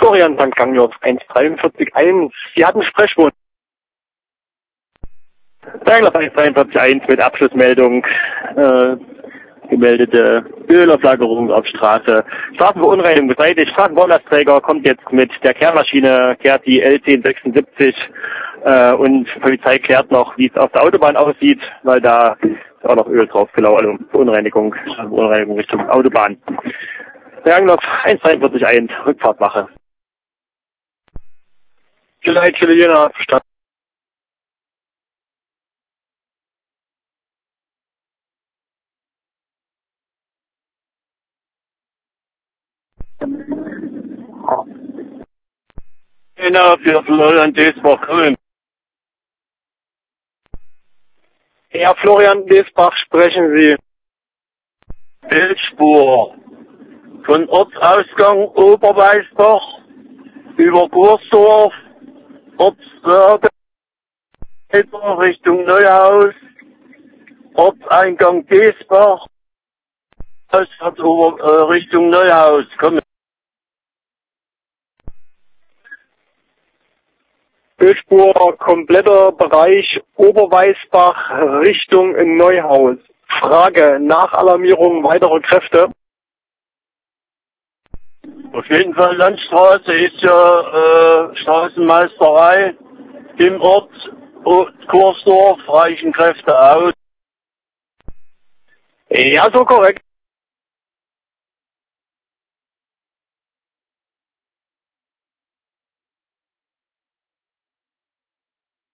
Florian St. Gangloff, 143.1. Sie hatten Sprechwunsch. Gangloff 143.1 mit Abschlussmeldung. Gemeldete Ölauflagerung auf Straße. Straßenverunreinigung beseitigt. Straßenbaulastträger kommt jetzt mit der Kehrmaschine, kehrt die L1076 und die Polizei klärt noch, wie es auf der Autobahn aussieht, weil da ist auch noch Öl draufgelaufen, also Verunreinigung Richtung Autobahn. Gangloff 143.1, Rückfahrt mache. Chile Jena, verstanden. Genau, für Florian Desbach Grün. Ja, Florian Desbach, sprechen Sie. Bildspur von Ortsausgang Oberweißbach über Gursdorf, Ortsberge, Richtung Neuhaus, Ortseingang Desbach, Richtung Neuhaus. Komm. Bildspur, kompletter Bereich Oberweißbach Richtung Neuhaus. Frage, Nachalarmierung weitere Kräfte? Auf jeden Fall Landstraße ist ja Straßenmeisterei im Ort Kursdorf, reichen Kräfte aus. Ja, so korrekt.